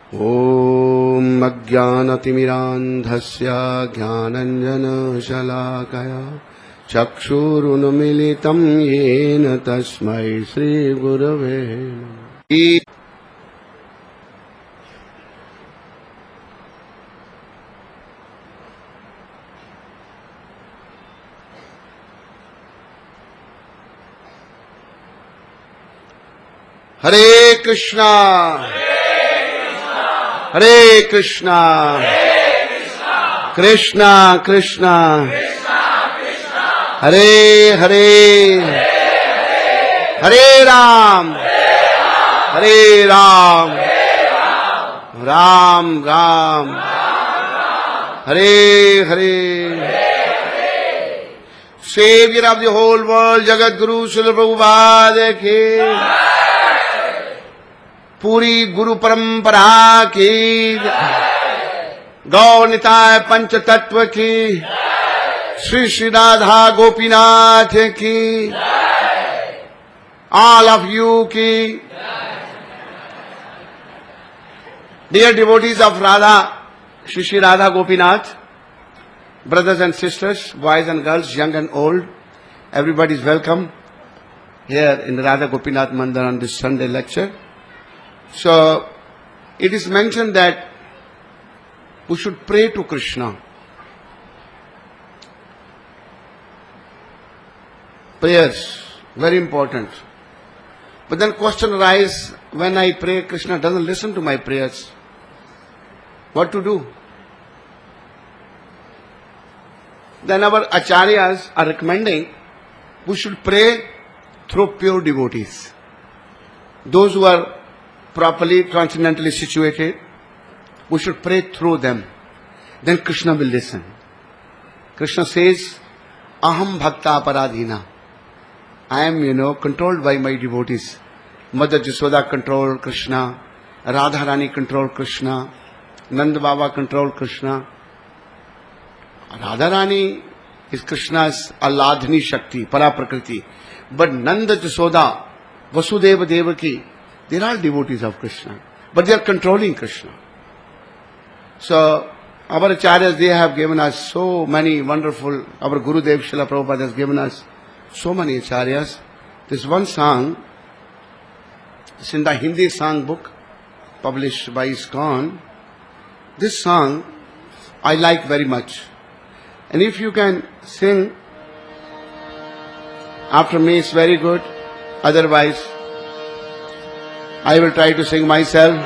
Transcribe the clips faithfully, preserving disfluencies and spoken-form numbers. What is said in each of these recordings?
ॐ अज्ञानतिमिरान्धस्य ज्ञानाञ्जनशलाकया चक्षुरुन्मीलितं येन तस्मै श्रीगुरवे नमः। हरे कृष्णा हरे कृष्णा कृष्णा कृष्णा हरे हरे हरे राम हरे Ram Ram Ram Hare Hare. Savior of the whole world, Jagat Guru Srila Prabhupada ki पूरी गुरु परंपरा की गौ निताय पंच तत्व की श्री श्री राधा गोपीनाथ की ऑल ऑफ यू की। Dear devotees of Radha Shri Shri Radha Gopinath, brothers and sisters, boys and girls, young and old, everybody is welcome here in the Radha Gopinath Mandir on this Sunday lecture. So, it is mentioned that we should pray to Krishna. Prayers, very important. But then question arises, when I pray, Krishna doesn't listen to my prayers. What to do? Then our acharyas are recommending we should pray through pure devotees. Those who are properly, transcendentally situated, we should pray through them. Then Krishna will listen. Krishna says, Aham Bhakta Paradhina. I am, you know, controlled by my devotees. Mother Jasoda control Krishna. Radharani control Krishna. Nanda Baba control Krishna. Radharani is Krishna's Alladhani Shakti, Paraprakriti. But Nanda Jasoda, Vasudeva Devaki, they are all devotees of Krishna, but they are controlling Krishna. So, our acharyas, they have given us so many wonderful, our Gurudev Srila Prabhupada has given us so many acharyas. This one song, it's in the Hindi song book, published by ISKCON. This song, I like very much. And if you can sing after me, it's very good. Otherwise, I will try to sing myself.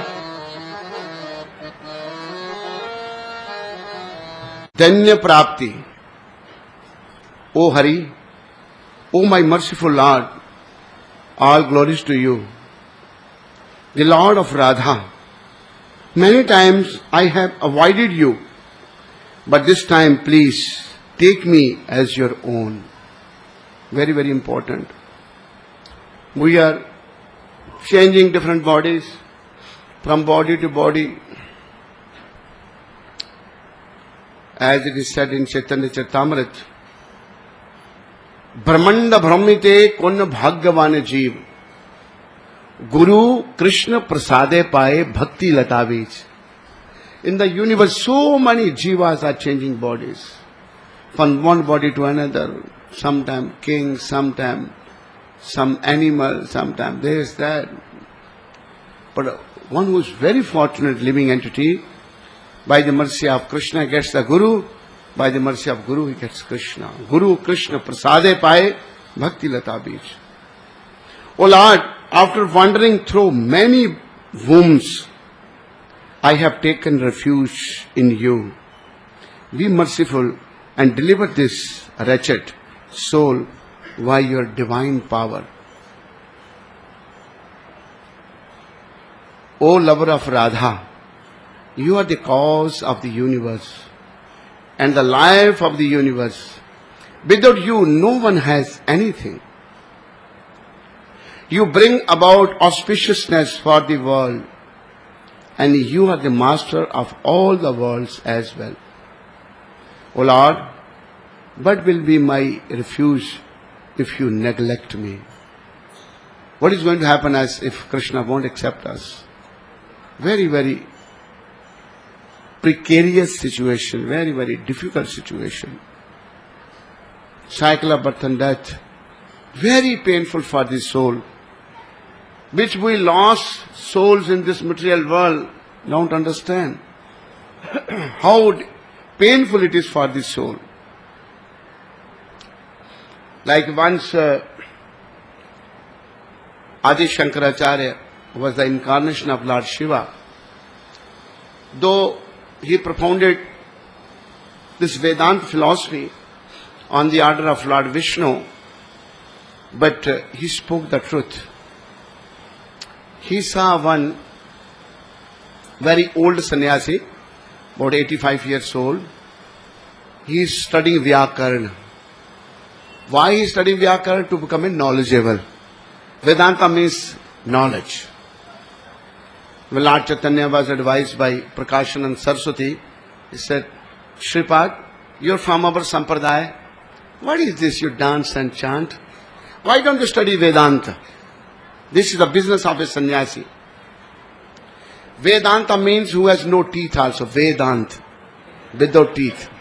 Danya Prapti. O Hari, O my merciful Lord, all glories to you, the Lord of Radha. Many times I have avoided you, but this time please take me as your own. Very, very important. We are changing different bodies, from body to body. As it is said in Chaitanya Charitamrita, Brahmanda Brahmite Konna Bhagyavana Jeev, Guru Krishna Prasade Paye Bhakti Latavij. In the universe, so many jivas are changing bodies, from one body to another, sometime king, sometime some animal, sometimes this, that. But one who is very fortunate living entity, by the mercy of Krishna gets the Guru, by the mercy of Guru he gets Krishna. Guru Krishna Prasade Paye Bhakti Lata Bij. O Lord, after wandering through many wombs, I have taken refuge in you. Be merciful and deliver this wretched soul by your divine power. O lover of Radha, you are the cause of the universe and the life of the universe. Without you, no one has anything. You bring about auspiciousness for the world, and you are the master of all the worlds as well. O Lord, what will be my refuge if you neglect me? What is going to happen as if Krishna won't accept us? Very, very precarious situation, very, very difficult situation. Cycle of birth and death, very painful for the soul, which we lost souls in this material world don't understand how painful it is for the soul. Like once uh, Adi Shankaracharya was the incarnation of Lord Shiva. Though he propounded this Vedanta philosophy on the order of Lord Vishnu, but uh, he spoke the truth. He saw one very old sannyasi, about eighty-five years old. He is studying Vyakarna. Why he is studying Vyakarna? To become a knowledgeable. Vedanta means knowledge. When Lord Chaitanya was advised by Prakashanand Saraswati, he said, Shripad, you are from our Sampradaya. What is this you dance and chant? Why don't you study Vedanta? This is the business of a sannyasi. Vedanta means who has no teeth also. Vedanta, without teeth.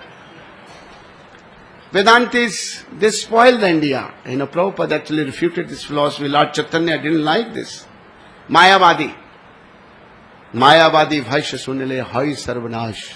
Vedantis, they spoiled India. You know, Prabhupada actually refuted this philosophy. Lord Chaitanya didn't like this. Mayavadi. Mayavadi bhaishya sunile hai sarvanash.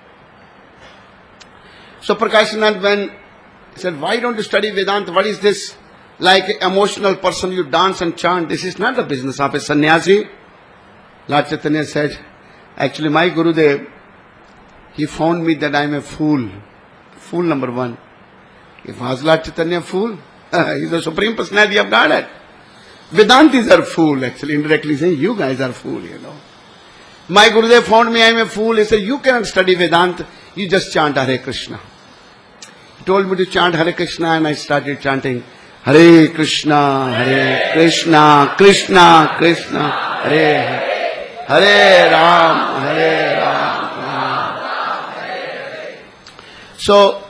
So Prakashanand, when he said, why don't you study Vedanta? What is this? Like an emotional person, you dance and chant. This is not the business of a sannyasi. Lord Chaitanya said, actually my Gurudev, he found me that I am a fool. Fool number one. If was Lord Chaitanya a fool? He is the Supreme Personality of Godhead. Vedantis are fool, actually, indirectly saying, you guys are fool, you know. My Gurudev found me I am a fool. He said, you cannot study Vedanta, you just chant Hare Krishna. He told me to chant Hare Krishna and I started chanting Hare Krishna, Hare Krishna, Krishna, Krishna, Hare Hare, Hare Ram, Hare Ram, Ram, Hare. So,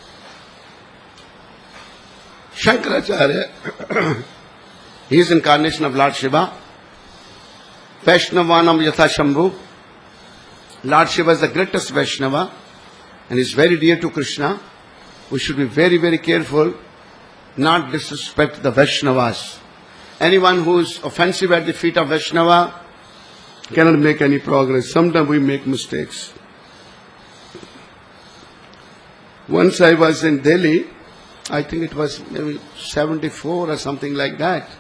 Shankaracharya, he is incarnation of Lord Shiva. Vaishnavanam Yatha Shambhu. Lord Shiva is the greatest Vaishnava and is very dear to Krishna. We should be very, very careful not disrespect the Vaishnavas. Anyone who is offensive at the feet of Vaishnava cannot make any progress. Sometimes we make mistakes. Once I was in Delhi, I think it was maybe seventy-four or something like that.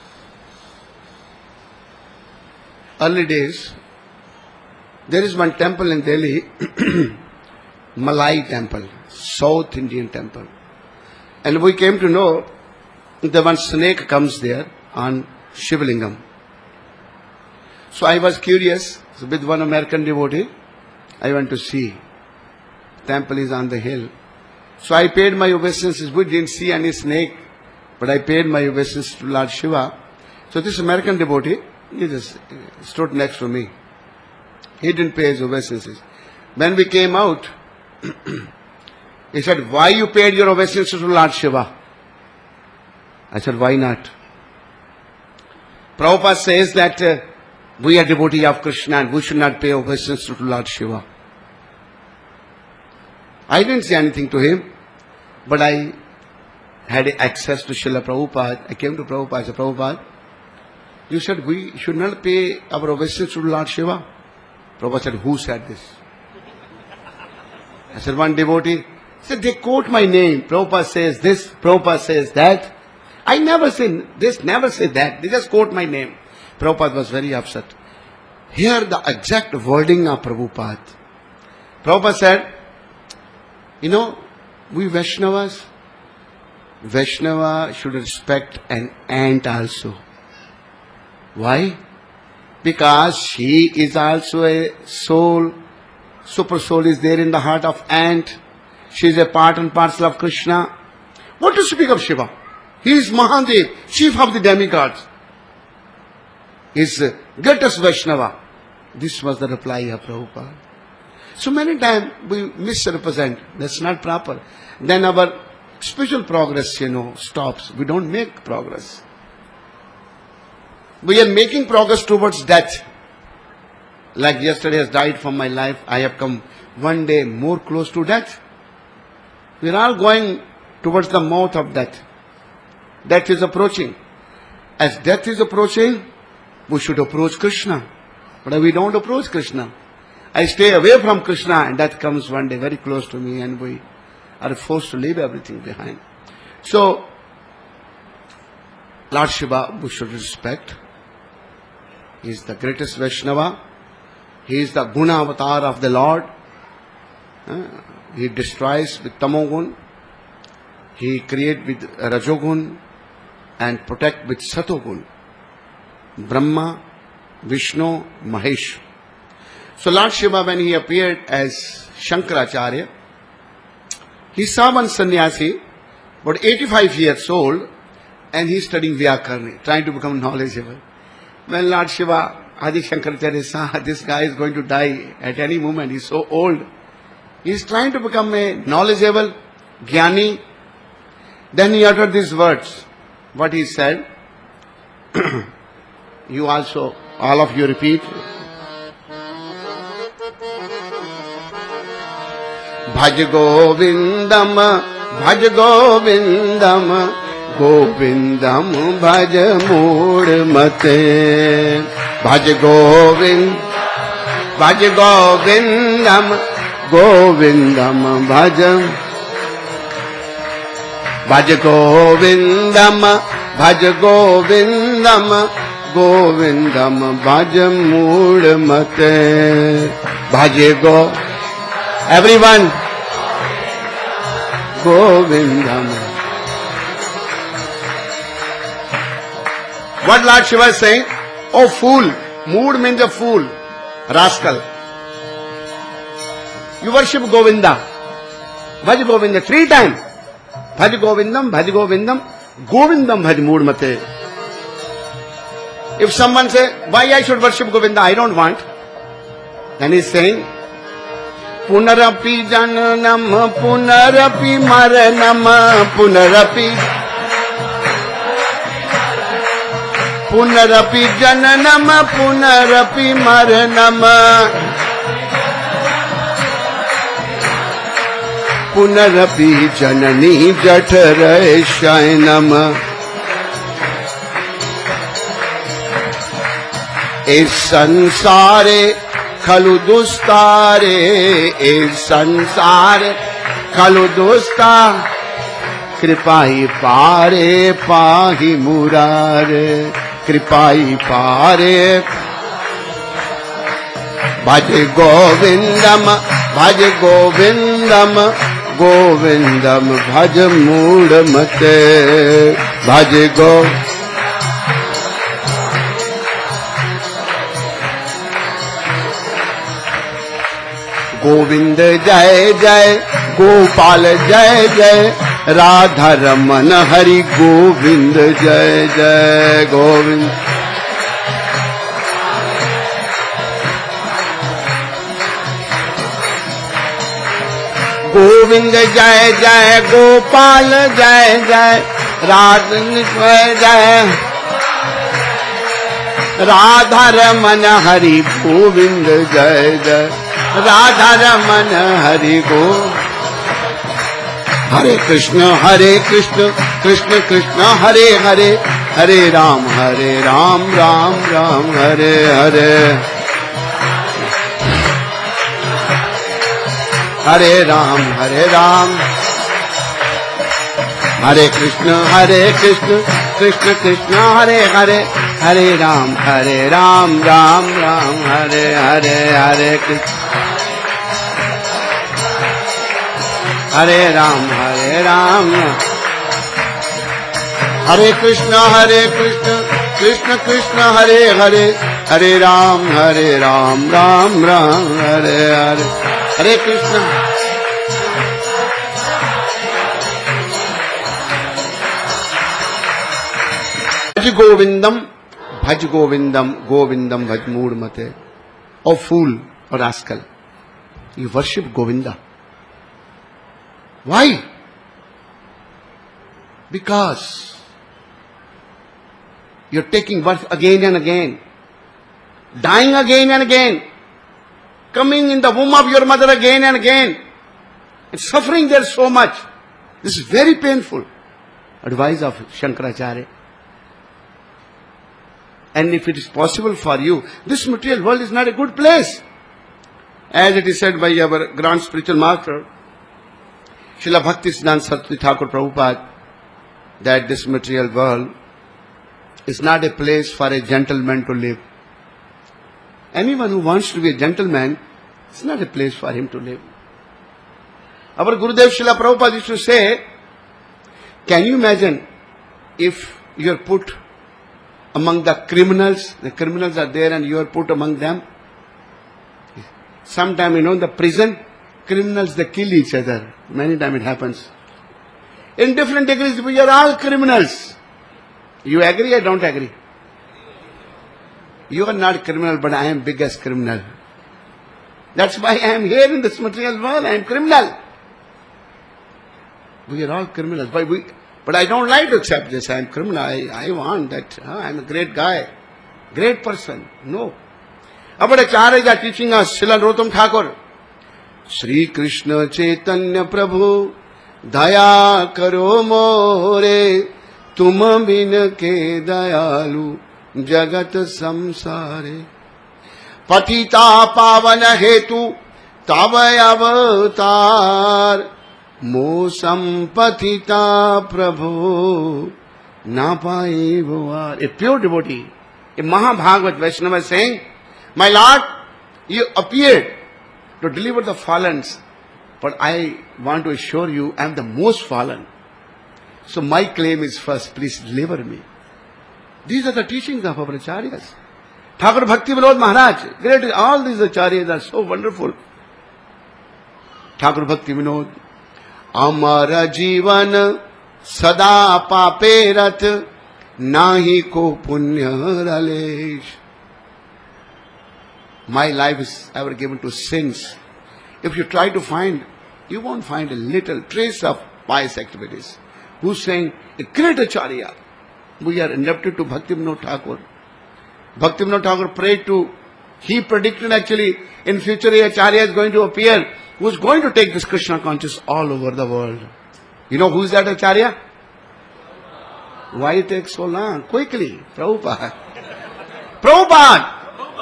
Early days, there is one temple in Delhi, Malai temple, South Indian temple. And we came to know that one snake comes there on Shivlingam. So I was curious, so with one American devotee, I went to see. Temple is on the hill. So I paid my obeisances. We didn't see any snake, but I paid my obeisances to Lord Shiva. So this American devotee, he just stood next to me. He didn't pay his obeisances. When we came out, he said, why you paid your obeisances to Lord Shiva? I said, why not? Prabhupada says that uh, we are devotee of Krishna and we should not pay obeisances to Lord Shiva. I didn't say anything to him, but I had access to Srila Prabhupada. I came to Prabhupada. I said, Prabhupada, you said we should not pay our obeisances to Lord Shiva. Prabhupada said, who said this? I said, one devotee. He said, they quote my name. Prabhupada says this, Prabhupada says that. I never say this, never say that. They just quote my name. Prabhupada was very upset. Hear the exact wording of Prabhupada. Prabhupada said, you know, we Vaishnavas, Vaishnava should respect an ant also. Why? Because she is also a soul. Super soul is there in the heart of ant. She is a part and parcel of Krishna. What to speak of Shiva? He is Mahadev, chief of the demigods. He is the greatest Vaishnava. This was the reply of Prabhupada. So many times we misrepresent. That's not proper. Then our spiritual progress, you know, stops. We don't make progress. We are making progress towards death. like yesterday has died from my life, I have come one day more close to death. We are all going towards the mouth of death. Death is approaching. As death is approaching, we should approach Krishna. But we don't approach Krishna. I stay away from Krishna and death comes one day very close to me and we are forced to leave everything behind. So, Lord Shiva we should respect. He is the greatest Vaishnava. He is the Guna avatar of the Lord. Uh, he destroys with Tamogun. He creates with Rajogun and protect with Satogun. Brahma, Vishnu, Mahesh. So Lord Shiva, when he appeared as Shankaracharya, he saw one sannyasi, about eighty-five years old, and he is studying Vyakarni, trying to become knowledgeable. When Lord Shiva, Adi Shankaracharya saw this guy is going to die at any moment, he is so old, he is trying to become a knowledgeable, Jnani. Then he uttered these words. What he said, you also, all of you repeat. Bhaj Govindam, Bhaj Govindam, Govindam Bhaj Mudmate. Bhaj Govind, Bhaj Govindam, Govindam Bhaj. Bhaj Govindam, Bhaj Govindam, Govindam Bhaj Mudmate. Bhaj Go. Everyone. Govindam. What Lord Shiva is saying? Oh fool. Mood means a fool. Rascal. You worship Govinda. Bhaj Govinda three times. Bhaj Govindam, Bhaj Govindam, Govindam Bhaj Mudmate. If someone say, why I should worship Govinda? I don't want. Then he is saying, Punarapi Jananam, Punarapi Maranam, Punarapi Punarapi Jananam, Punarapi Maranam. Punarapi Janani Jatara Shainam. Es sansare khalu dustare, es sansare khalu dusta. Kripai pare pahi murare, kripai pare. Bhaj Govindam, Bhaj Govindam, Govindam Bhaj Mudmate. Bhaj Go. Govind Jai Jai, Gopal Jai Jai, Radha Raman Hari Govind Jai Jai, Govind. Govind Jai Jai, Gopal Jai Jai, Radha Jai, Radha Raman Hari Govind Jai Jai, Radha Raman Hari Go. Hare Krishna, Hare Krishna, Krishna Krishna, Hare Hare, Hare Ram, Hare Ram, Ram Ram, Hare Hare. Hare Ram, Hare Ram. Hare Krishna, Hare Krishna, Krishna Krishna, Hare Hare, Hare Ram, Hare Ram, Ram Ram, Hare Hare, Hare Krishna. Hare Ram, Hare Ram. Hare Krishna, Hare Krishna, Krishna Krishna, Hare Hare, Hare Ram, Hare Ram, Ram Ram, Hare Hare. Hare Krishna. Bhaj Govindam, Bhaj Govindam, Govindam Bhaj Mudmate. Oh fool or rascal, you worship Govinda. Why? Because you're taking birth again and again, dying again and again, coming in the womb of your mother again and again, and suffering there so much. This is very painful. Advice of Shankaracharya. And if it is possible for you, this material world is not a good place. As it is said by our grand spiritual master, Srila Bhaktisiddhanta Saraswati Thakur Prabhupada, that this material world is not a place for a gentleman to live. Anyone who wants to be a gentleman, it's not a place for him to live. Our Gurudev Srila Prabhupada used to say, can you imagine if you are put among the criminals, the criminals are there and you are put among them? Sometime, you know, in the prison, criminals, they kill each other. Many times it happens. In different degrees, we are all criminals. You agree or don't agree? You are not criminal, but I am biggest criminal. That's why I am here in this material world. I am criminal. We are all criminals. But, we, but I don't like to accept this. I am criminal. I, I want that. Huh? I am a great guy. Great person. No. Our Acharya are teaching us, Srila Narottam Thakur. Shri Krishna Chaitanya Prabhu Daya Karo More Tum bin ke dayalu Jagat samsare Patita pavana hetu Tavayavatar Mosam patita Prabhu Napai Bhuvar. A pure devotee, a Mahabhagavat Vaishnava is saying, my Lord, you appeared to deliver the fallen, but I want to assure you, I am the most fallen. So my claim is first, please deliver me. These are the teachings of our acharyas. Thakur Bhakti Vinod Maharaj, great, all these acharyas are so wonderful. Thakur Bhakti Vinod, Amara Jivan Sada Pape Rat Nahi Ko Punya Ralesh. My life is ever given to sins. If you try to find, you won't find a little trace of pious activities. Who's saying, a great acharya? We are indebted to Bhakti Vinod Thakur. Bhakti Vinod Thakur prayed to, he predicted actually in future a acharya is going to appear who is going to take this Krishna consciousness all over the world. You know who is that acharya? Why it takes so long? Quickly, Prabhupada. Prabhupada!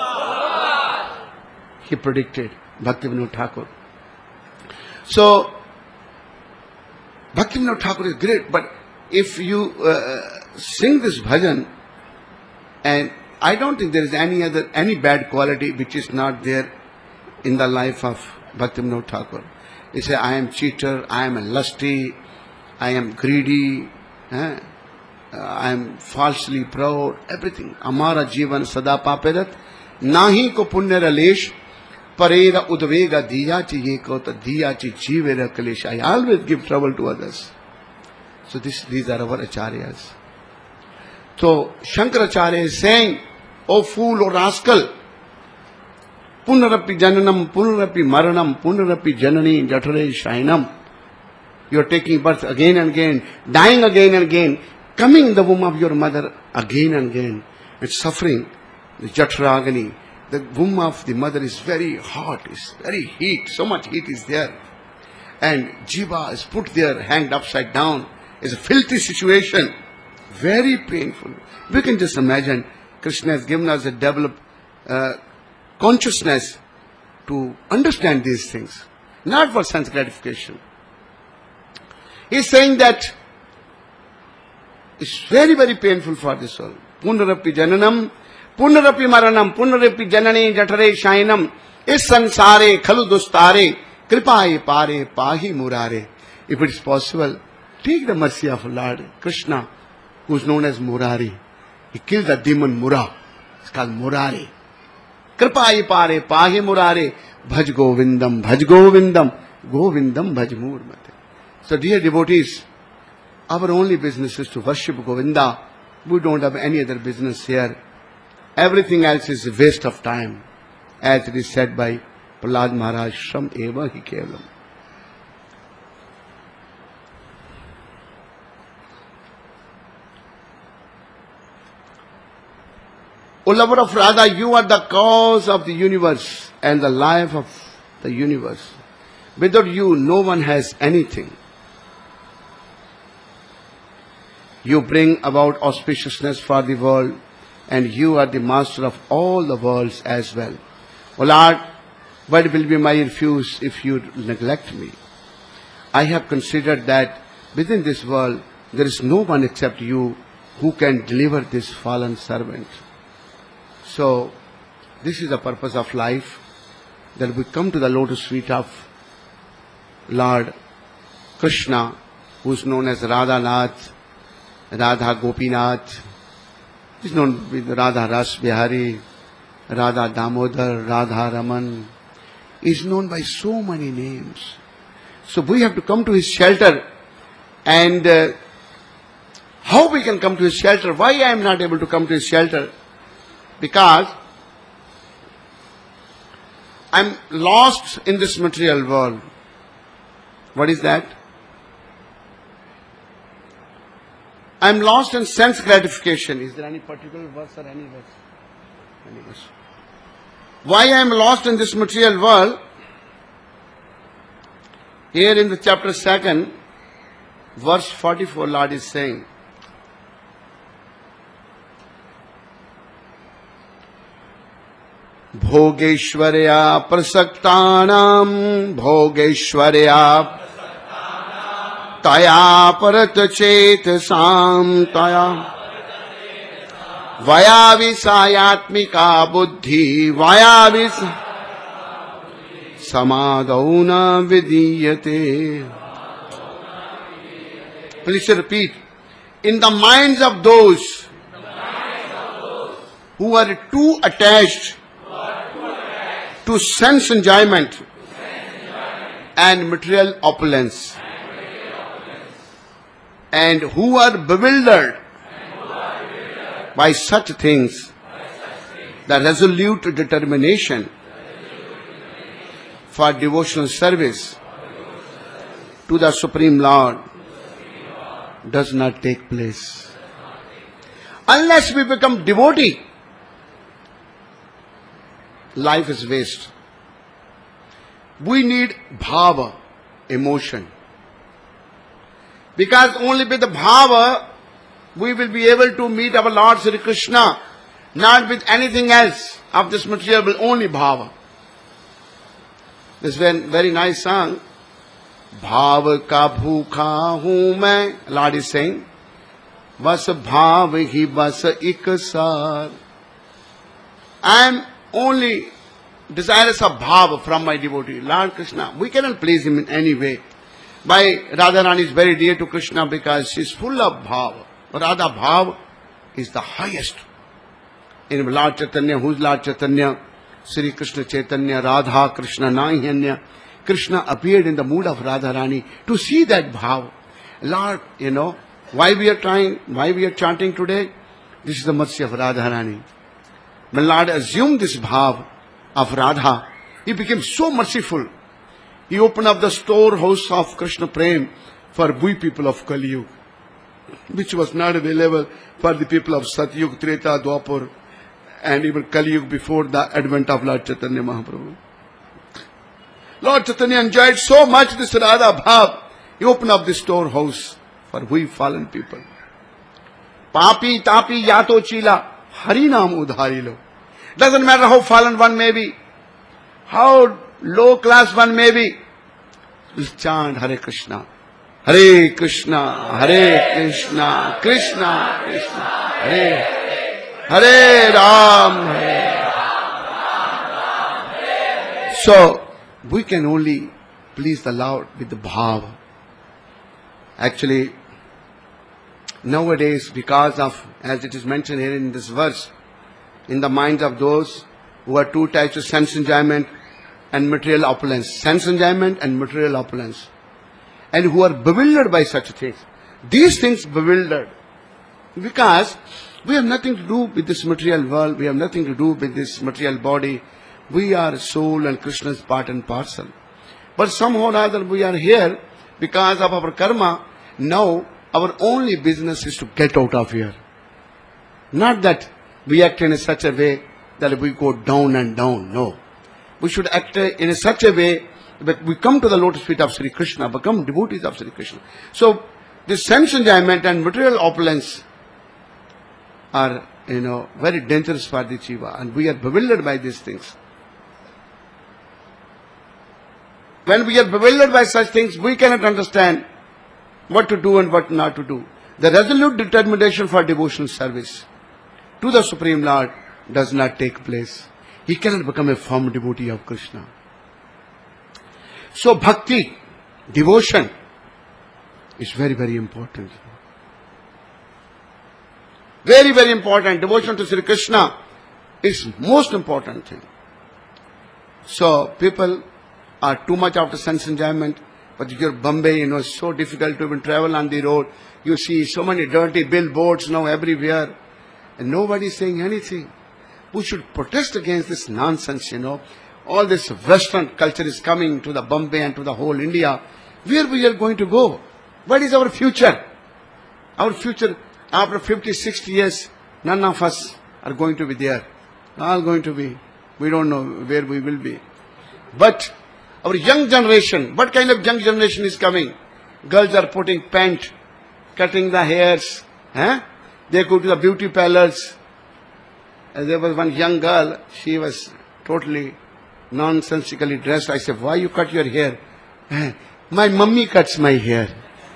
He predicted, Bhakti Vinod Thakur. So, Bhakti Vinod Thakur is great, but if you uh, sing this bhajan, and I don't think there is any other, any bad quality which is not there in the life of Bhakti Vinod Thakur. He say, I am cheater, I am a lusty, I am greedy, eh? uh, I am falsely proud, everything. Amara Jivan Sada Paperat, Nahi ko punya ralesh, Parera udvega diyachi yekota diyachi jivera kalesh. I always give trouble to others. So this, these are our acharyas. So Shankaracharya is saying, O fool, O rascal, Punarapi jananam, punarapi maranam, punarapi janani jatare shainam. You are taking birth again and again, dying again and again, coming in the womb of your mother again and again, with suffering, the jatragani. The womb of the mother is very hot, is very heat, so much heat is there. And jiva is put there, hanged upside down. It's a filthy situation, very painful. We can just imagine, Krishna has given us a developed uh, consciousness to understand these things, not for sense gratification. He's saying that it's very, very painful for the soul. Punarapi jananam, Punarapi maranam, punarapi janani jatare shainam, is sansare khalu dostare, kripaye pare pahi murare. If it is possible, take the mercy of Lord Krishna, who is known as Murari. He killed the demon Mura. It's called Murari. Kripaye pare pahi murare, bhaj govindam, bhaj govindam, govindam bhaj murmate. So dear devotees, our only business is to worship Govinda. We don't have any other business here. Everything else is a waste of time. As it is said by Prahlad Maharaj, Shram eva hi kevalam. O lover of Radha, you are the cause of the universe and the life of the universe. Without you, no one has anything. You bring about auspiciousness for the world, and you are the master of all the worlds as well. O Lord, what will be my refuse if you neglect me? I have considered that within this world there is no one except you who can deliver this fallen servant. So, this is the purpose of life, that we come to the lotus feet of Lord Krishna, who is known as Radha Nath, Radha Gopinath. He is known with Radha Ras Bihari, Radha Damodar, Radha Raman. He is known by so many names. So we have to come to his shelter. And uh, how we can come to his shelter? Why I am not able to come to his shelter? Because I am lost in this material world. What is that? I am lost in sense gratification. Is there any particular verse or any verse? Any verse? Why I am lost in this material world? Here in the chapter second, verse forty-four, Lord is saying, Bhogeshwarya prasaktanam Bhogeshwarya Taya paratchetasam Taya Vayavisayatmika buddhi Vayavis Samadauna vidiyate. Please repeat. In the minds of those who are too attached to sense enjoyment and material opulence, and who are bewildered by such things, the resolute determination for devotional service to the Supreme Lord does not take place. Unless we become devotee, life is waste. We need bhava, emotion. Because only with the bhava we will be able to meet our Lord Sri Krishna, not with anything else of this material, but only bhava. This is a very nice song. Bhav ka bhukha hu main. Lord is saying, Vas bhav hi vas ikasar. I am only desirous of bhav from my devotee, Lord Krishna. We cannot please him in any way. Why Radharani is very dear to Krishna? Because she is full of bhav. Radha bhav is the highest. In Lord Chaitanya, who is Lord Chaitanya? Sri Krishna Chaitanya, Radha Krishna Naihanya. Krishna appeared in the mood of Radharani to see that bhav. Lord, you know, why we are trying, why we are chanting today? This is the mercy of Radharani. When Lord assumed this bhav of Radha, he became so merciful. He opened up the storehouse of Krishna Prem for we people of Kali Yuga, which was not available for the people of Satyug, Treta, Dwapar, and even Kali Yuga before the advent of Lord Chaitanya Mahaprabhu. Lord Chaitanya enjoyed so much this Radha Bhav. He opened up the storehouse for we fallen people. Papi, tapi, yato, chila, harinam udharilo. Doesn't matter how fallen one may be, how low class one may be. Just chant Hare Krishna. Hare Krishna, Hare Krishna, Krishna, Krishna, Hare Hare Ram, Hare. So, we can only please the Lord with the bhav. Actually, nowadays, because of, as it is mentioned here in this verse, in the minds of those who are too attached to sense enjoyment and material opulence, sense enjoyment and material opulence, and who are bewildered by such things. These things bewildered, because we have nothing to do with this material world, we have nothing to do with this material body. We are soul and Krishna's part and parcel. But somehow or other we are here because of our karma. Now our only business is to get out of here. Not that we act in such a way that we go down and down. No. We should act in such a way that we come to the lotus feet of Sri Krishna, become devotees of Sri Krishna. So, this sense enjoyment and material opulence are, you know, very dangerous for the jiva, and we are bewildered by these things. When we are bewildered by such things, we cannot understand what to do and what not to do. The resolute determination for devotional service to the Supreme Lord does not take place. He cannot become a firm devotee of Krishna. So bhakti, devotion, is very, very important. Very, very important. Devotion to Sri Krishna is most important thing. So people are too much after sense enjoyment. But if you're Bombay, you know, it's so difficult to even travel on the road. You see so many dirty billboards now everywhere. And nobody is saying anything. We should protest against this nonsense, you know. All this Western culture is coming to the Bombay and to the whole India. Where we are going to go? What is our future? Our future, after fifty, sixty years, none of us are going to be there. All going to be. We don't know where we will be. But our young generation, what kind of young generation is coming? Girls are putting pant, cutting the hairs. Eh? They go to the beauty parlors. And there was one young girl, she was totally nonsensically dressed. I said, why you cut your hair? Eh, my mummy cuts my hair.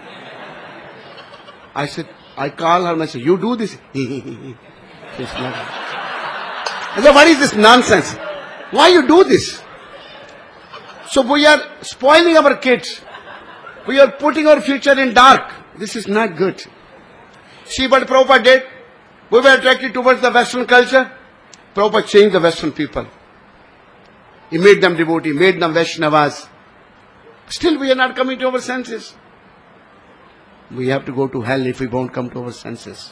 I said, I call her and I said, you do this? She's not. I said, what is this nonsense? Why you do this? So we are spoiling our kids. We are putting our future in dark. This is not good. See what Prabhupada did? We were attracted towards the Western culture. Prabhupada changed the Western people. He made them devotee, made them Vaishnavas. Still we are not coming to our senses. We have to go to hell if we won't come to our senses.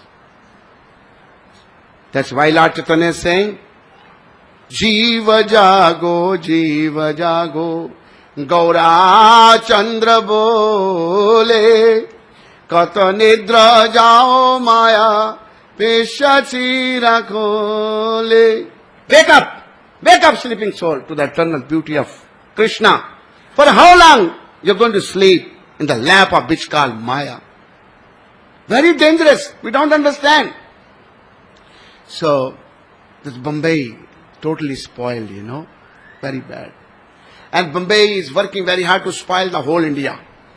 That's why Lord Chaitanya is saying, Jiva jago, jiva jago, Gaura Chandra bole, Kata nidra jao maya, Peshachi rakhole. Wake up! Wake up, sleeping soul, to the eternal beauty of Krishna. For how long you're going to sleep in the lap of bitch called Maya? Very dangerous. We don't understand. So, this Bombay, totally spoiled, you know. Very bad. And Bombay is working very hard to spoil the whole India.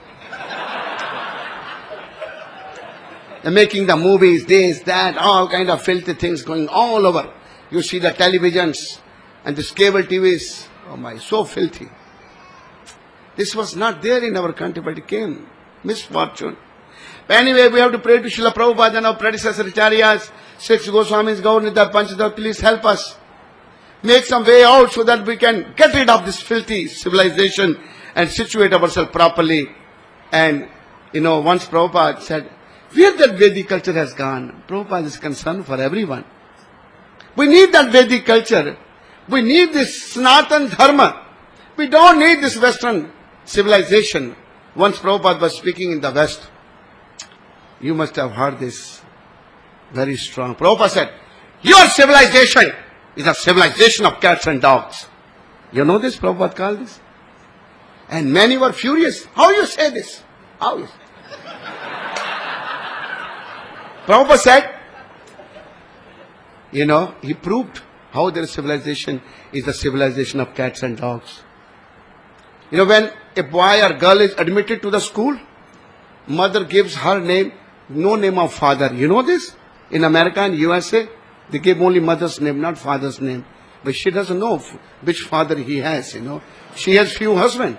They're making the movies, this, that, all kind of filthy things going all over. You see the televisions and this cable T Vs. Oh my, so filthy. This was not there in our country, but it came. Misfortune. But anyway, we have to pray to Srila Prabhupada and our predecessor acharyas, six Goswamis, Gaurnita, Panchadhav, please help us. Make some way out so that we can get rid of this filthy civilization and situate ourselves properly. And, you know, once Prabhupada said, where that Vedic culture has gone? Prabhupada is concerned for everyone. We need that Vedic culture. We need this Sanatan Dharma. We don't need this Western civilization. Once Prabhupada was speaking in the West, you must have heard this very strong. Prabhupada said, your civilization is a civilization of cats and dogs. You know this? Prabhupada called this. And many were furious. How you say this? How you say? Prabhupada said, you know, he proved how their civilization is the civilization of cats and dogs. You know, when a boy or girl is admitted to the school, mother gives her name, no name of father. You know this? In America and U S A, they give only mother's name, not father's name. But she doesn't know which father he has, you know. She has few husbands.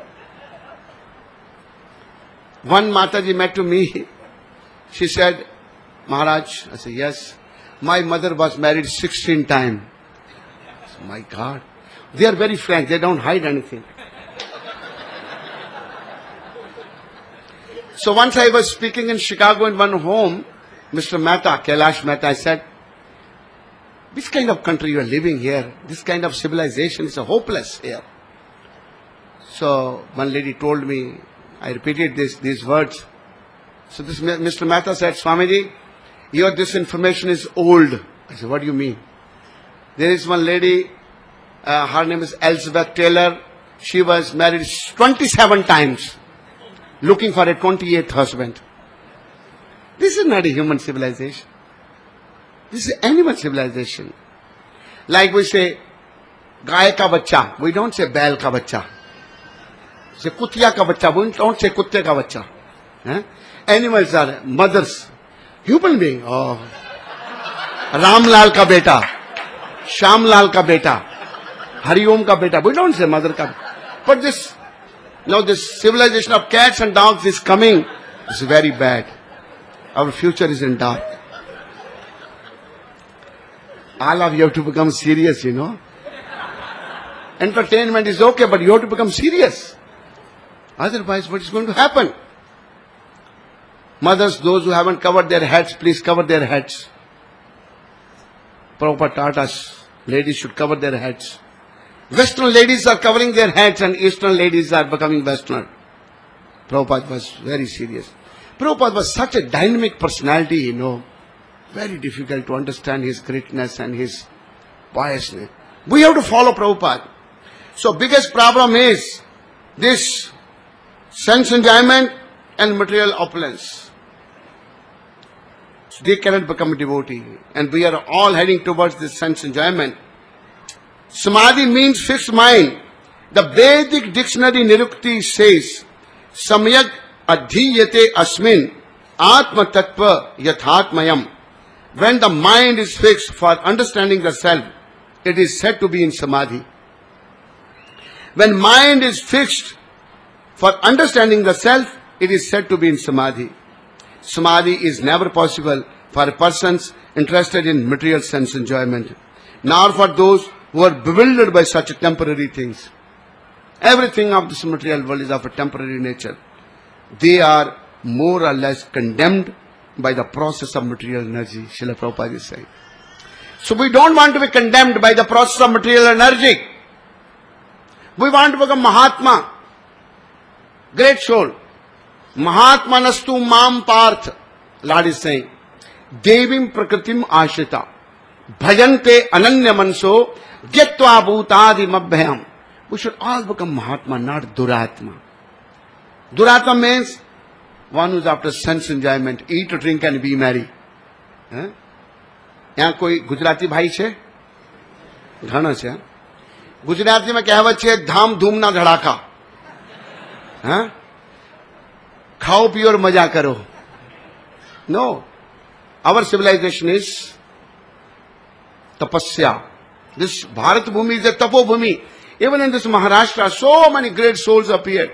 One Mataji met to me. She said, Maharaj, I said, yes. My mother was married sixteen times. Said, my God. They are very frank. They don't hide anything. So once I was speaking in Chicago in one home, Mister Mehta, Kailash Mehta, I said, which kind of country you are living here? This kind of civilization is hopeless here. So one lady told me, I repeated this, these words. So this Mister Mehta said, Swamiji, your this information is old. I said, what do you mean? There is one lady, uh, her name is Elizabeth Taylor. She was married twenty-seven times, looking for a twenty-eighth husband. This is not a human civilization. This is animal civilization. Like we say, गाय का बच्चा. We don't say बैल का बच्चा. Say कुतिया का बच्चा. We don't say कुत्ते का बच्चा. Eh? Animals are mothers. Human being. Oh. Ramlal का बेटा, श्यामलाल का बेटा, हरिओम का बेटा. We don't say mother का. But this, now this civilization of cats and dogs is coming. It's very bad. Our future is in dark. All of you have to become serious, you know. Entertainment is okay, but you have to become serious. Otherwise, what is going to happen? Mothers, those who haven't covered their heads, please cover their heads. Prabhupada taught us, ladies should cover their heads. Western ladies are covering their heads and Eastern ladies are becoming Western. Prabhupada was very serious. Prabhupada was such a dynamic personality, you know. Very difficult to understand his greatness and his piousness. We have to follow Prabhupada. So biggest problem is this sense enjoyment and material opulence. They cannot become a devotee. And we are all heading towards this sense enjoyment. Samadhi means fixed mind. The Vedic dictionary Nirukti says, Samyak adhiyate asmin atma tattva yathatmayam. When the mind is fixed for understanding the self, it is said to be in Samadhi. When mind is fixed for understanding the self, it is said to be in Samadhi. Samadhi is never possible for persons interested in material sense enjoyment, nor for those who are bewildered by such temporary things. Everything of this material world is of a temporary nature. They are more or less condemned by the process of material energy, Srila Prabhupada is saying. So we don't want to be condemned by the process of material energy. We want to become Mahatma, great soul. Mahatma nastu mam parth, Lord is saying. Devim prakritim ashita, bhajante ananya manso, gyatva bhutadi mabhyam. We should all become Mahatma, not Duratma. Duratma means one who is after sense enjoyment, eat, drink and be merry. Eh? यहाँ कोई गुजराती भाई छे घणा छे गुजराती में कहावत छे धाम धूम ना धड़ाका हाँ खाओ पियो और मजा करो no our civilization is tapasya. This Bharat Bhumi is a tapo bhumi. Even in this Maharashtra so many great souls appeared.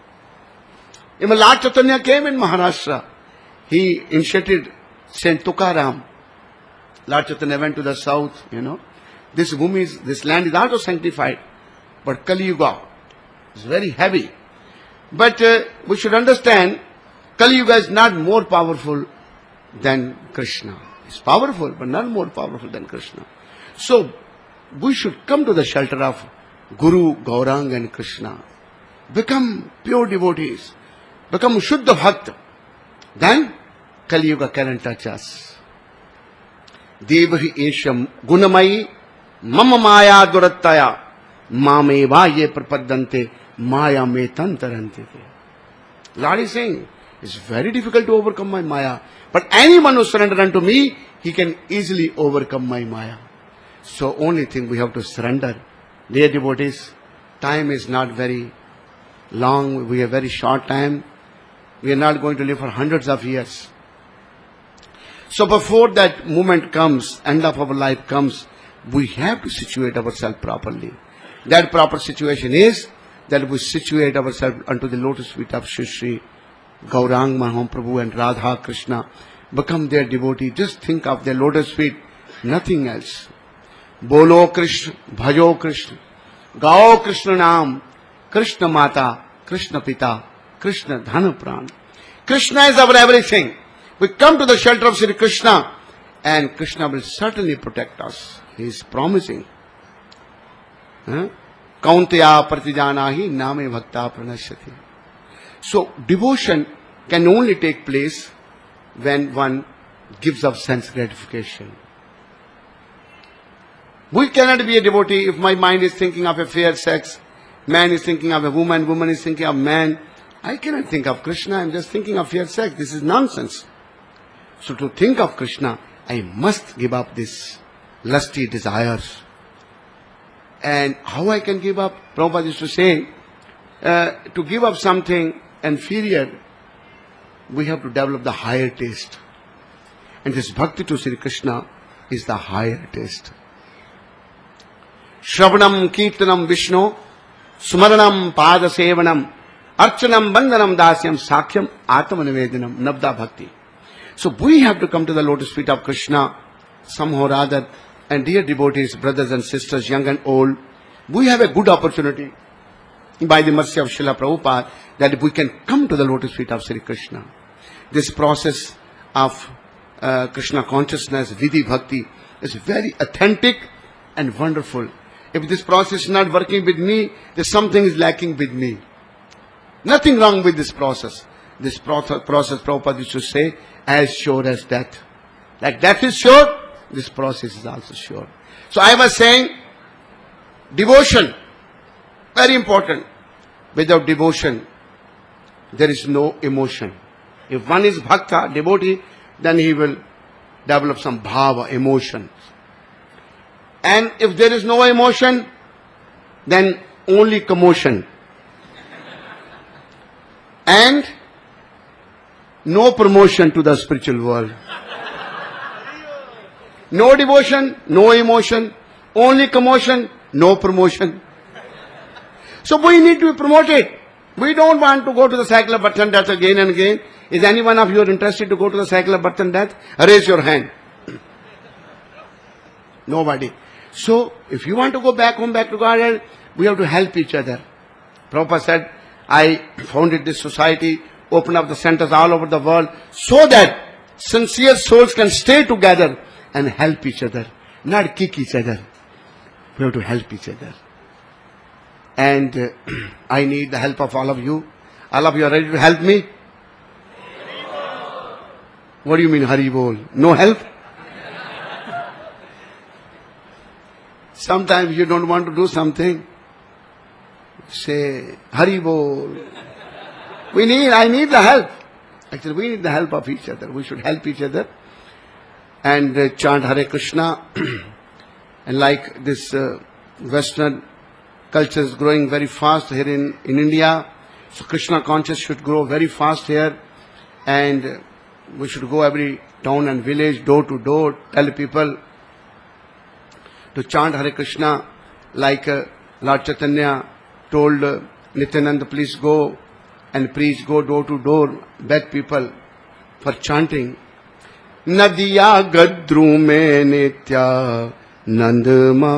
Even Lord Chaitanya came in Maharashtra. He initiated Saint Tukaram. Lord Chaitanya went to the south, you know. This bhumi is, this land is also sanctified. But Kali Yuga is very heavy. But uh, we should understand, Kali Yuga is not more powerful than Krishna. It's powerful, but not more powerful than Krishna. So, we should come to the shelter of Guru, Gaurang and Krishna. Become pure devotees. Become Shuddha Bhakt. Then, Kali Yuga cannot touch us. Devahi Esham Gunamayi Mama Maya Durattaya Mameva Ye Prapadante Maya Me Tantarante. Lord is saying, it's very difficult to overcome my Maya. But anyone who surrenders unto me, he can easily overcome my Maya. So only thing we have to surrender. Dear devotees, time is not very long. We have very short time. We are not going to live for hundreds of years. So before that moment comes, end of our life comes, we have to situate ourselves properly. That proper situation is that we situate ourselves unto the lotus feet of Shri Shri Gaurang Mahaprabhu and Radha Krishna. Become their devotee. Just think of their lotus feet, nothing else. Bolo Krishna, Bhajo Krishna, Gao Krishna Naam, Krishna Mata, Krishna Pita, Krishna Dhanu Pran. Krishna is our everything. We come to the shelter of Sri Krishna and Krishna will certainly protect us. He is promising. Kauntaya pratijanahi name bhakta pranashyati. So devotion can only take place when one gives up sense gratification. We cannot be a devotee if my mind is thinking of a fair sex, man is thinking of a woman, woman is thinking of man. I cannot think of Krishna, I am just thinking of fair sex. This is nonsense. So to think of Krishna, I must give up these lusty desires. And how I can give up? Prabhupada used to say, uh, to give up something inferior, we have to develop the higher taste. And this bhakti to Sri Krishna is the higher taste. Shravanam Kirtanam Vishnu, Smaranam Pada Sevanam, Archanam Bandhanam Dasyam Sakhyam Atmanivedanam Nabda Bhakti. So we have to come to the lotus feet of Krishna somehow or other. And dear devotees, brothers and sisters, young and old, we have a good opportunity by the mercy of Srila Prabhupada that we can come to the lotus feet of Sri Krishna. This process of uh, Krishna consciousness, Vidhi Bhakti, is very authentic and wonderful. If this process is not working with me, there's something is lacking with me. Nothing wrong with this process. This process, process Prabhupada used to say, as sure as death. Like death is sure, this process is also sure. So I was saying, devotion, very important. Without devotion, there is no emotion. If one is bhakta, devotee, then he will develop some bhava, emotion. And if there is no emotion, then only commotion. And no promotion to the spiritual world. No devotion, no emotion, only commotion, no promotion. So we need to be promoted. We don't want to go to the cycle of birth and death again and again. Is any one of you interested to go to the cycle of birth and death? Raise your hand. Nobody. So, if you want to go back home, back to Godhead, we have to help each other. Prabhupada said, I founded this society, opened up the centers all over the world, so that sincere souls can stay together and help each other, not kick each other. We have to help each other. And uh, I need the help of all of you. All of you are ready to help me? What do you mean, Hari Bol? No help? Sometimes you don't want to do something. Say, Hari Bol. We need, I need the help. Actually, we need the help of each other. We should help each other. And uh, chant Hare Krishna. And like this uh, Western culture is growing very fast here in, in India. So Krishna consciousness should grow very fast here. And uh, we should go every town and village, door to door, tell people to chant Hare Krishna, like uh, Lord Chaitanya told uh, Nityananda, please go and preach, go door to door, beg people for chanting. Nadiya gadru mein nitya Nand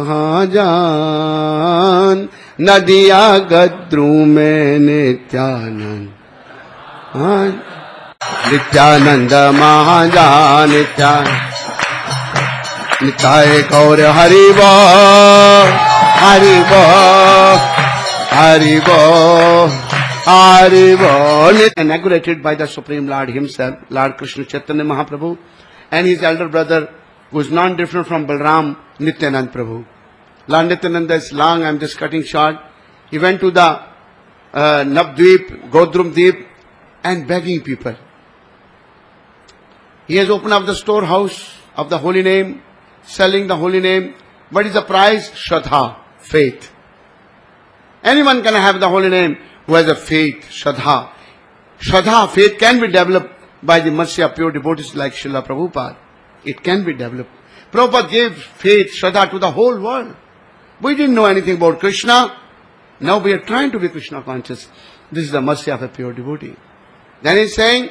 Mahajan, Nadiya gadru mein nityanand Nityananda Mahajan, Nityananda Nitya Gaur Haribo, Haribo, Haribo, Haribo. Inaugurated by the Supreme Lord himself, Lord Krishna Chaitanya Mahaprabhu, and his elder brother, who is non-different from Balram, Nityanand Prabhu. Lord Nityananda is long, I am just cutting short. He went to the uh, Navdweep, Godrum Deep, and begging people. He has opened up the storehouse of the holy name, selling the holy name. What is the price? Shraddha, faith. Anyone can have the holy name who has a faith, Shraddha. Shraddha, faith can be developed by the mercy of pure devotees like Srila Prabhupada. It can be developed. Prabhupada gave faith, Shraddha to the whole world. We didn't know anything about Krishna. Now we are trying to be Krishna conscious. This is the mercy of a pure devotee. Then he is saying,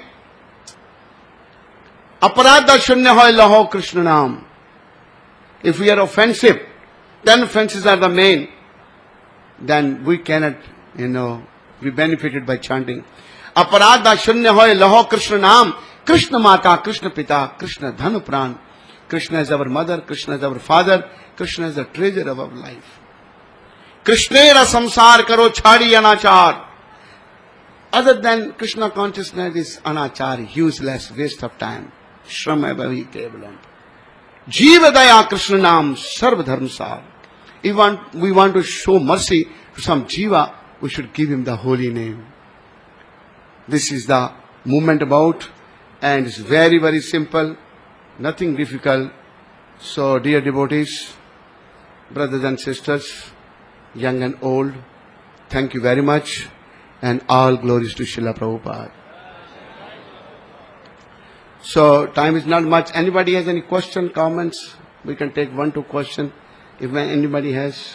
Aparadha shunya hoy laho Krishna naam. If we are offensive, ten offenses are the main, then we cannot, you know, be benefited by chanting. Aparadha shunya hoy laho Krishna naam. Krishna Mata, Krishna Pita, Krishna Dhanu Pran. Krishna is our mother, Krishna is our father, Krishna is the treasure of our life. Krishnera samsar karo chhadi anachar. Other than Krishna consciousness is anachar, useless, waste of time. Shramaya bhavi kevalam. Jiva Daya Krishna Nam Sarva Dharma Sar. If we want, we want to show mercy to some Jiva, we should give him the holy name. This is the movement about, and it's very, very simple, nothing difficult. So, dear devotees, brothers and sisters, young and old, thank you very much, and all glories to Srila Prabhupada. So, time is not much. Anybody has any question, comments? We can take one, two questions, if anybody has.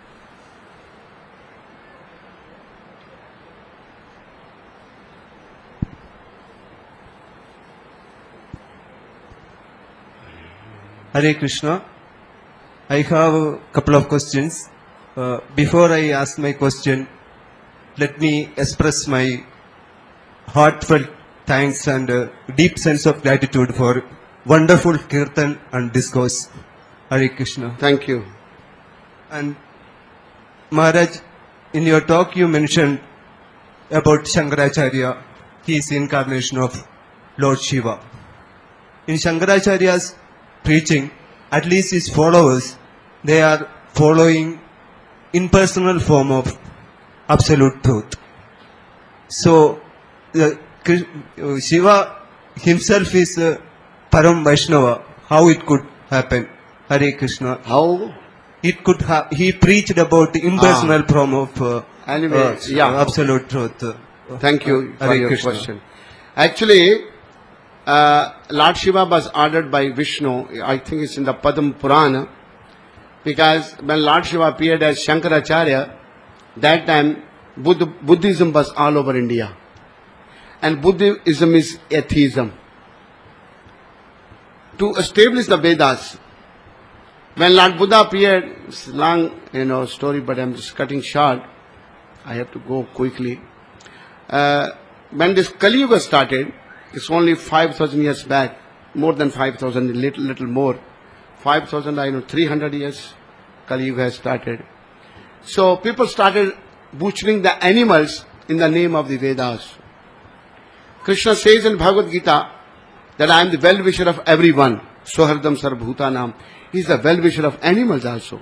Hare Krishna. I have a couple of questions. Uh, before I ask my question, let me express my heartfelt thanks and uh, deep sense of gratitude for wonderful kirtan and discourse. Hare Krishna. Thank you. And Maharaj, in your talk you mentioned about Shankaracharya. He is the incarnation of Lord Shiva. In Shankaracharya's preaching, at least his followers, they are following impersonal form of absolute truth. So, the, uh, Shiva himself is uh, Param Vaishnava. How it could happen? Hare Krishna. How? It could have. He preached about the impersonal Ah. form of uh, Anyway, uh, yeah. absolute truth. Uh, Thank you for Hare your Krishna. question. Actually, uh, Lord Shiva was ordered by Vishnu, I think it's in the Padma Purana, because when Lord Shiva appeared as Shankaracharya, that time Buddha, Buddhism was all over India. And Buddhism is atheism. To establish the Vedas, when Lord Buddha appeared, it's a long, you know, story, but I'm just cutting short. I have to go quickly. Uh, when this Kali Yuga started, it's only five thousand years back, more than five thousand, a little, little more. five thousand, I know, three hundred years, Kali Yuga has started. So people started butchering the animals in the name of the Vedas. Krishna says in Bhagavad Gita that I am the well-wisher of everyone. Sohardam Sarvbhutanam. He is the well-wisher of animals also.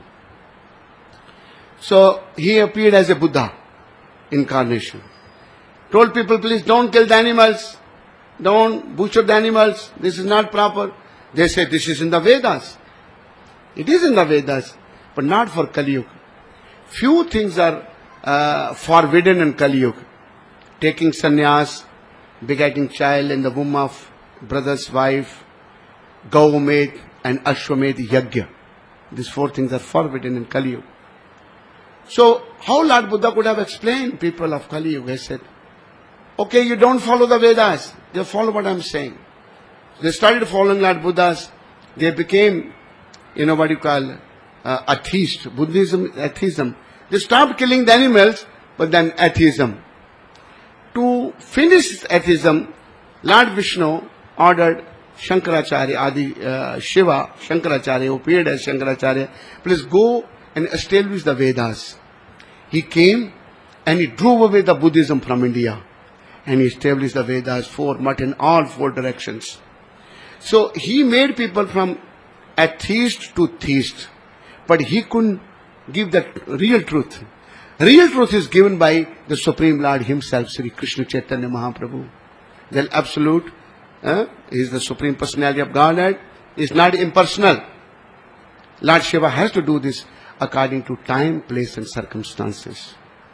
So he appeared as a Buddha incarnation. Told people, please don't kill the animals. Don't butcher the animals. This is not proper. They say this is in the Vedas. It is in the Vedas, but not for Kali Yuga. Few things are uh, forbidden in Kali Yuga. Taking sannyas, begetting child in the womb of brother's wife, Gaumed and Ashwamedh Yagya. These four things are forbidden in Kali Yuga. So, how Lord Buddha could have explained people of Kali Yuga? He said, okay, you don't follow the Vedas, they follow what I'm saying. They started following Lord Buddha's, they became, you know what you call, uh, atheist, Buddhism, atheism. They stopped killing the animals, but then atheism. To finish atheism, Lord Vishnu ordered Shankaracharya, Adi uh, Shiva, Shankaracharya, who appeared as Shankaracharya, please go and establish the Vedas. He came and he drove away the Buddhism from India. And he established the Vedas, four mutt in all four directions. So he made people from atheist to theist. But he couldn't give the real truth. Real truth is given by the Supreme Lord himself, Sri Krishna Chaitanya Mahaprabhu. The absolute, uh, he is the Supreme Personality of Godhead, is not impersonal. Lord Shiva has to do this according to time, place and circumstances.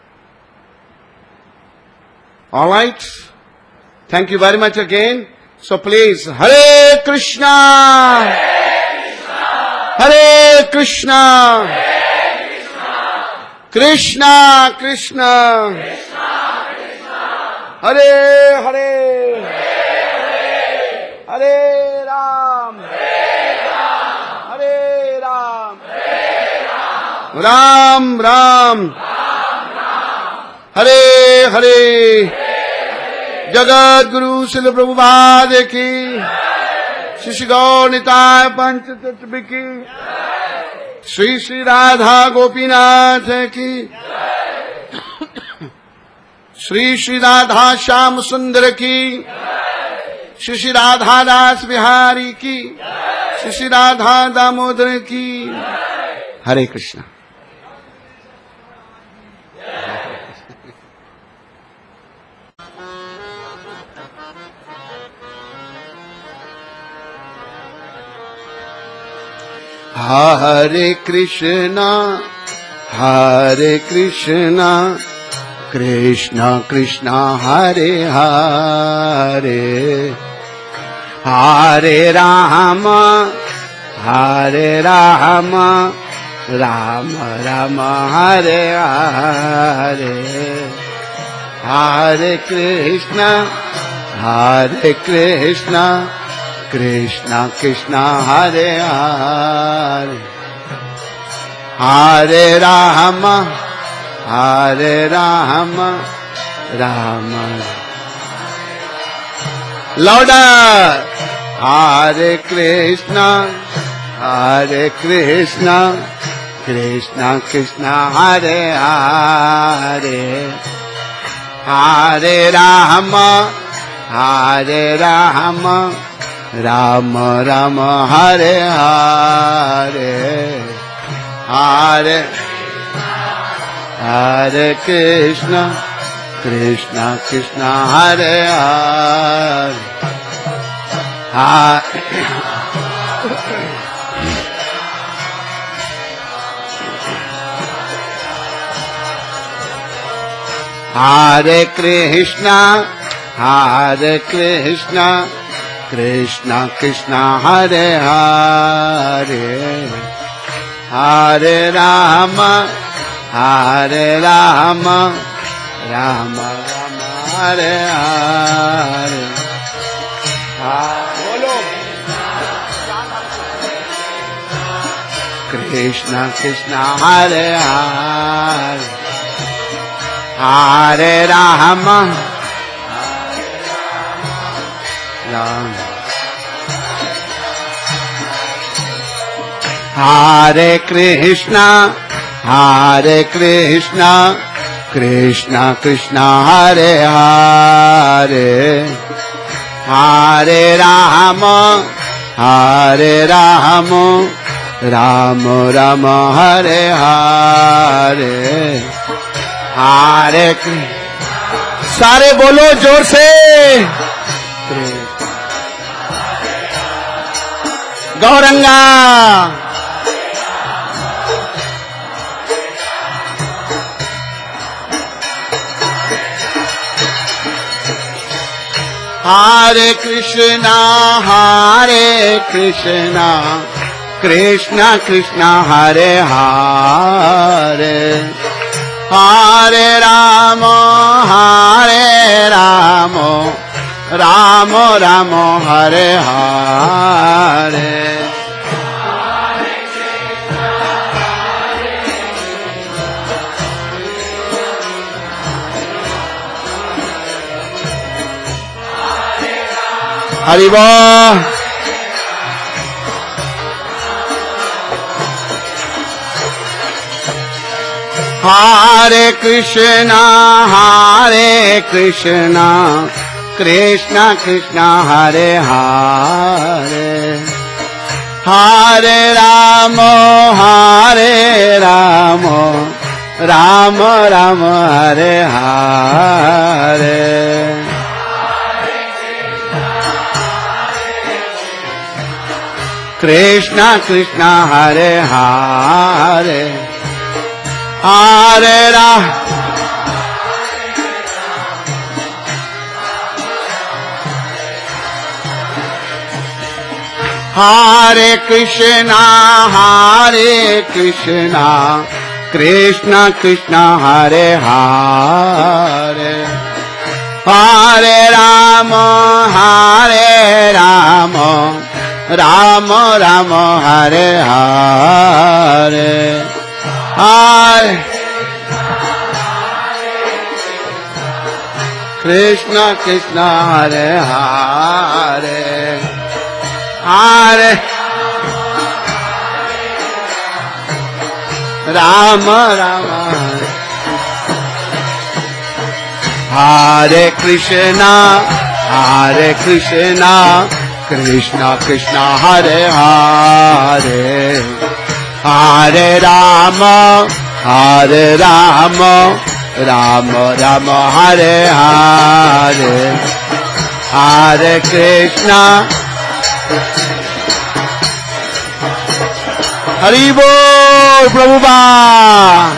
Alright? Thank you very much again. So please, Hare Krishna! Hare Krishna! Hare Krishna! Krishna Krishna! Hare Hare! Hare Ram! Hare Ram! Ram Ram! Hare Hare! Jagat Guru Srila Prabhupada ki, Shri Gaur Nitai Panch Tattva ki, Shri Shri Radha Gopinath ki, Shri Shri Radha Shyam Sundar ki, Shri Shri Radha Das Bihari ki, Shri Radha Damodar की। हरे कृष्णा। हरे कृष्णा हरे कृष्णा कृष्णा कृष्णा हरे हरे, हरे राम हरे राम राम राम हरे हरे, हरे कृष्णा हरे कृष्णा कृष्णा कृष्णा हरे हरे, हरे राम हरे Ram Ram louder, हरे कृष्णा हरे कृष्णा कृष्णा कृष्णा हरे हरे, हरे राम हरे राम राम राम हरे हरे, हरे हरे कृष्णा कृष्णा कृष्णा हरे हरे, हरे कृष्णा हरे कृष्णा कृष्णा कृष्णा हरे हरे, हरे राम हरे राम राम राम हरे हरे, बोलो कृष्णा कृष्णा हरे हरे, हरे राम राम, हरे कृष्णा हरे कृष्णा कृष्णा कृष्णा हरे हरे, हरे राम हरे राम राम राम हरे हरे, हरे कृष्ण सारे बोलो जोर से, गौरंगा हरे कृष्णा हरे कृष्णा कृष्णा कृष्णा हरे हरे, हरे राम हरे राम राम राम हरे हरे, हरि बोल। हरे कृष्णा हरे कृष्णा कृष्णा कृष्णा हरे हरे, हरे राम हरे राम राम राम हरे हरे, कृष्णा कृष्णा हरे हरे, हरे राम हरे कृष्णा हरे कृष्णा कृष्णा कृष्णा हरे हरे, हरे राम हरे राम राम राम हरे हरे, हरे कृष्णा कृष्णा हरे हरे, हरे राम राम हरे कृष्णा हरे Krishna Krishna Krishna Hare Hare Hare Rama Hare Rama Rama Rama Hare Hare Hare Krishna Hari Bol Prabhupada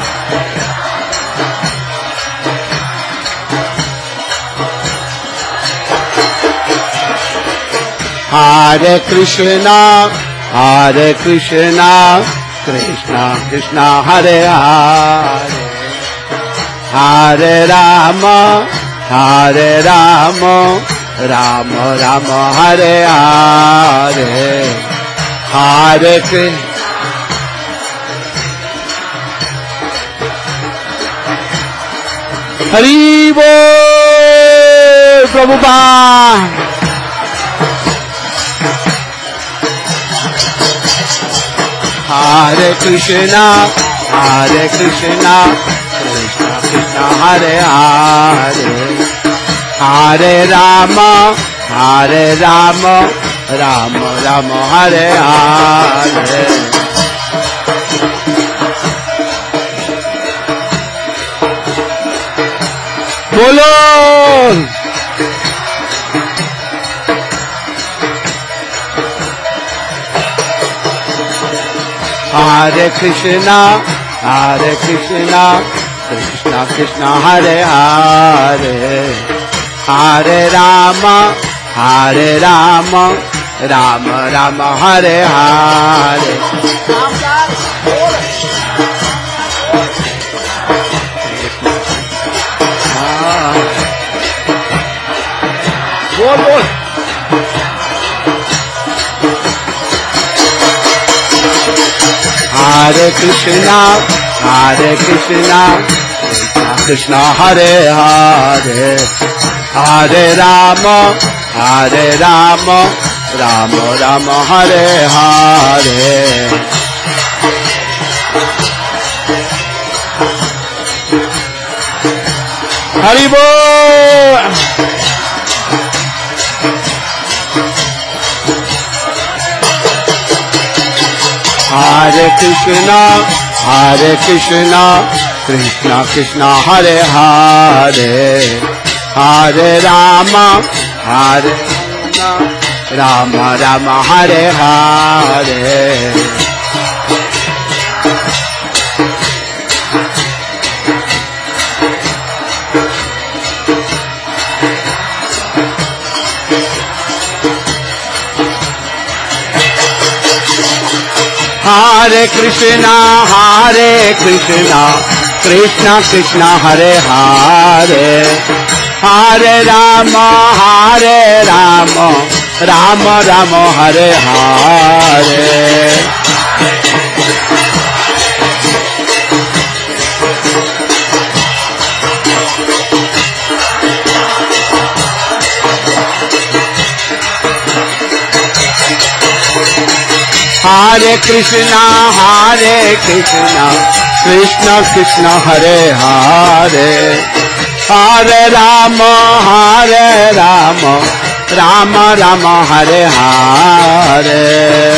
Hare Krishna, Hare Krishna, Krishna Krishna Hare Hare, Hare Rama, Hare Rama, Rama Rama Hare Hare, Hare Krishna. Hari Bol Prabhupada. Hare Krishna, Hare Krishna, Krishna Krishna Hare Hare, Hare Rama, Hare Rama, Rama Rama Hare Hare. Bolo! Hare Krishna, Hare Krishna, Krishna Krishna Hare Hare, Hare Rama, Hare Rama, Rama Rama Hare Hare. Bol bol. Hare Krishna, Hare Krishna, Krishna Krishna Hare Hare, Hare Rama, Hare Rama, Rama Rama Hare Hare. Hari Bol. Hare Krishna, Hare Krishna, Krishna Krishna Hare Hare, Hare Rama, Hare Rama, Rama Rama Hare Hare. Hare Krishna, Hare Krishna, Krishna Krishna Hare Hare, Hare Rama, Hare Rama, Rama Rama Hare Hare. Hare Krishna, Hare Krishna, Krishna Krishna Hare Hare, Hare Rama, Hare Rama, Rama Rama Hare Hare.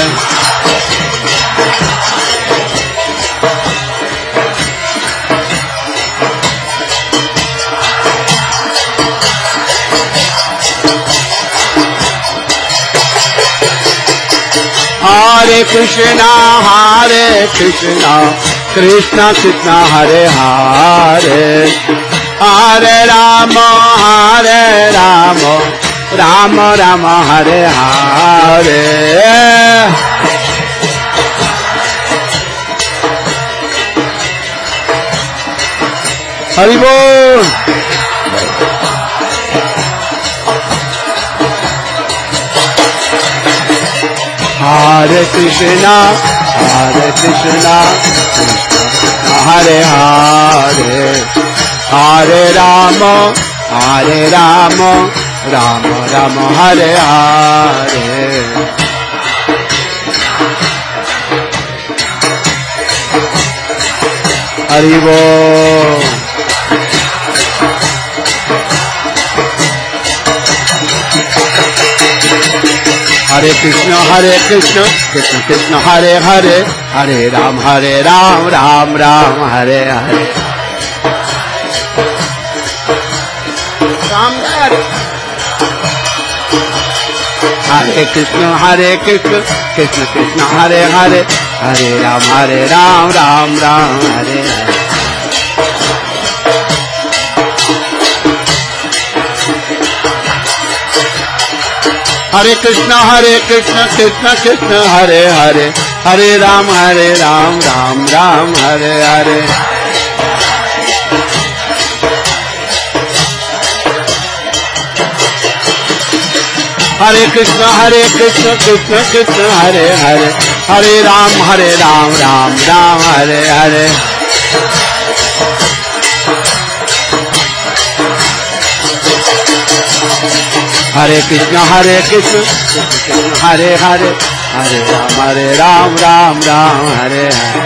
Hare Krishna, Hare Krishna, Krishna Krishna Hare Hare, Hare Rama, Hare Rama, Rama Rama Hare Hare. Hari Bol. Hare Krishna, Hare Krishna, Krishna Hare Hare, Hare Rama, Hare Rama, Rama Rama Hare Hare. Hari Bol. Hare Krishna, Hare Krishna, Krishna Krishna, Hare Hare, Hare Ram, Hare Ram, Ram Ram, Hare Hare. Ram Hare. Hare Krishna, Hare Krishna, Krishna Krishna, Hare Hare, Hare Ram, Hare Ram, Ram Ram, Hare Hare. Hare Krishna, Hare Krishna, Krishna Krishna, Hare Hare, Hare Ram, Hare Ram, Ram Ram, Hare Hare. Hare Krishna, Hare Krishna, Krishna Krishna, Hare Hare, Hare Ram, Hare Ram, Ram Ram, Hare Hare. Hare Krishna, Hare Krishna, Krishna Hare Hare, Hare Ram, Hare Ram, Ram Ram, Hare Hare.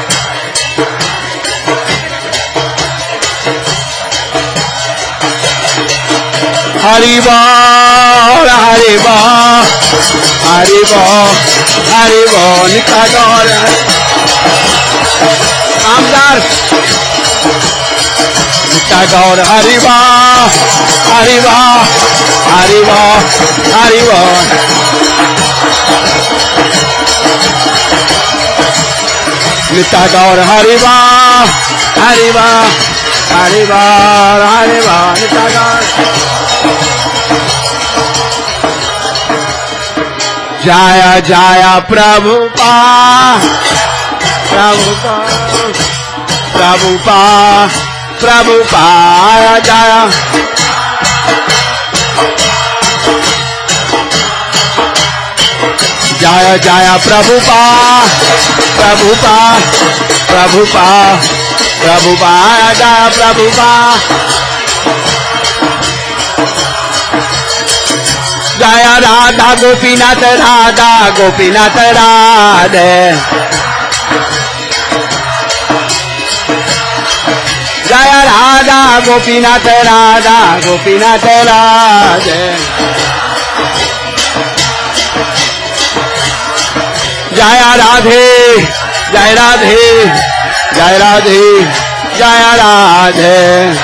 Hari Bol, Hari Bol, Hari Bol, Hari Bol, Nikador, Amdar, Nikador, Hari Bol, Hari Bol, Hari Bol, Hari Bol. Nikador, Hari Bol, Hari Bol, Hari Bol, Hari Bol, Nikador. Jaya Jaya Prabhupada, Prabhupada, Prabhupada, Prabhupada, Jaya. Jaya Jaya Prabhupada, Prabhupada, Prabhupada, Prabhupada, Jaya Prabhupada. Jaya Radha Gopinath Radha Gopinath Radhe. Jaya Radha Gopinath Radha Gopinath Radhe. Jaya Radhe, Jaya Radhe, Jaya Radhe, Jaya Radhe.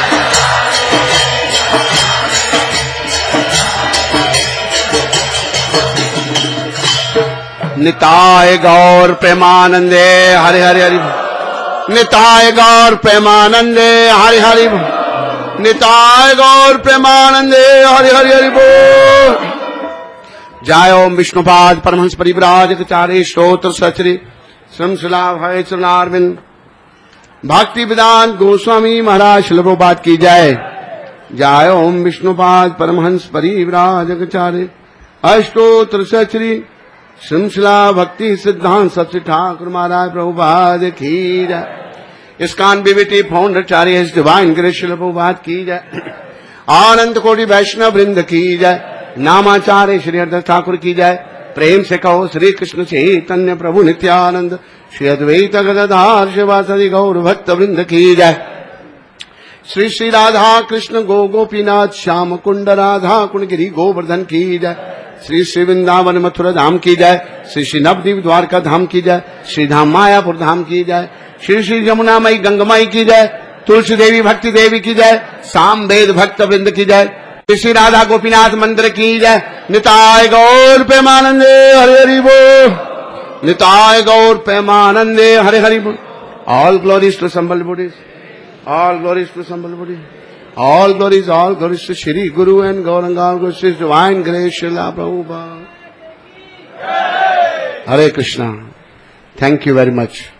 Nitai गौर प्रेमानंदे हरि हरि हरि. निताय गौर प्रेमानंदे हरि हरि. निताय गौर प्रेमानंदे हरि हरि हरि बोल. जय ओम विष्णुपाद परमहंस परिव्राजकाचार्य स्तोत्र सचरी श्रमशिला भय चरणारविंद भक्ति वेदांत गोस्वामी महाराज श्रील प्रभुपाद की जय. जय ओम विष्णुपाद परमहंस परिव्राजकाचार्य अष्टोत्र सचरी श्रमशिला भक्ति सिद्धांत सच्चे ठाकुर महाराज प्रभुपाद की जय. ISKCON BBT founder acharya divine grace Srila Prabhupada की जय. आनंद कोटि वैष्णव वृंद की जय. नामाचार्य श्री हरदास ठाकुर की जय. प्रेम से कहो श्री कृष्ण चैतन्य प्रभु नित्यानंद श्री अद्वैत गदाधर शिवासदि गौर भक्त वृंद की जय. श्री श्री राधा कृष्ण गो गोपीनाथ श्याम कुंड राधा कुंडगिरी गोवर्धन की जय. श्री श्री वृंदावन मथुरा धाम की जय. श्री श्री नवदीप द्वारका धाम की जय. श्री धाम मायापुर धाम की जय. श्री श्री जमुना मई गंगमाई की जय. तुलसी देवी भक्ति देवी की जय. साम वेद भक्त वृंद की जय. श्री राधा गोपीनाथ मंदिर की जय. निताय गौर प्रेमानंदे हरि हरि बोल. निताय गौर प्रेमानंदे हरि हरि बोल. ऑल ग्लोरीज टू संबल बुddhis. All glories to Sambal Buddhi. All glories, all glories to Shri Guru and Gauranga, all glories to His divine grace, Srila Prabhupada. Hare Krishna. Thank you very much.